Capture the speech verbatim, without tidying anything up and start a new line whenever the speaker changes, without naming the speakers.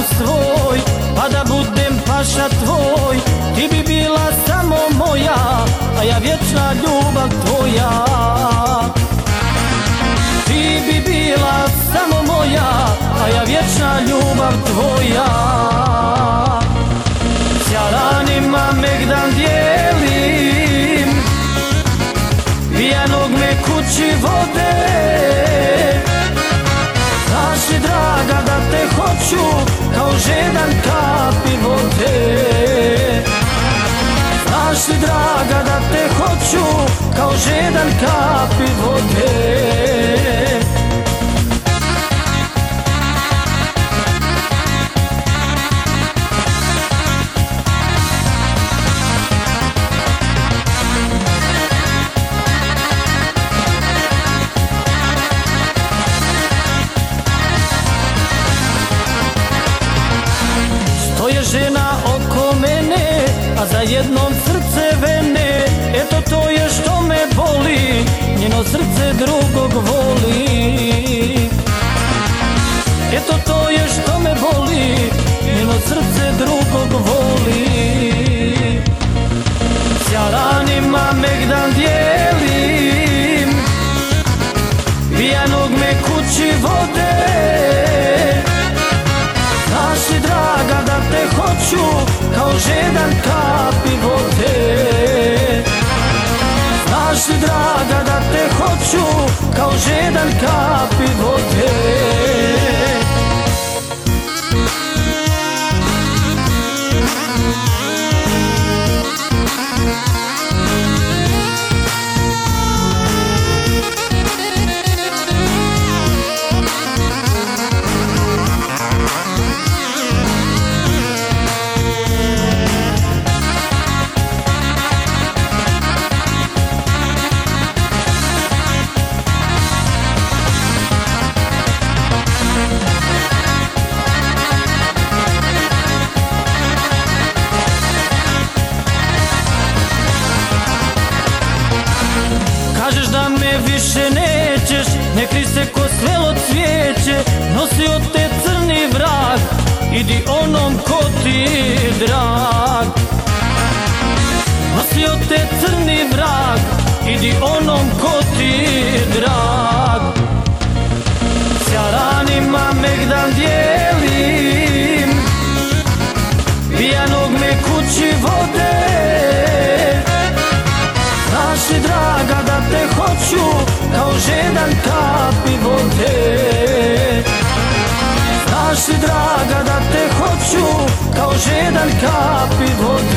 svoj, pa da budem paša tvoj. Ti bi bila samo moja, a ja vječna ljubav tvoja. Ti bi bila samo moja, a ja vječna ljubav tvoja. S jaranima megdan dijelim, pijanog me kući vode. Znaš li draga da te hoću kao žedan kapi vode. Znaš li draga da te hoću kao žedan kapi vode. To je žena oko mene, a za jednom srce vene. Eto to je što me boli, njeno srce drugog voli. Eto to je što me boli, njeno srce drugog voli. S jaranima megdan dijelim, pijanog me kući vode. Znaš li draga da te hoću kao žedan kapi vode. Znaš li draga da te hoću kao žedan kapi vode. Kažeš da me više nećeš, ne kri se ko svelo cvijeće. Nosio te crni vrag, idi onom ko ti drag. Nosio te crni vrag, idi onom ko ti drag. S jaranima megdan dijelim, pijanog me kući vode. Znaš li draga da te hoću kao žedan kapi vode. Znaš li draga da te hoću kao žedan kapi vode.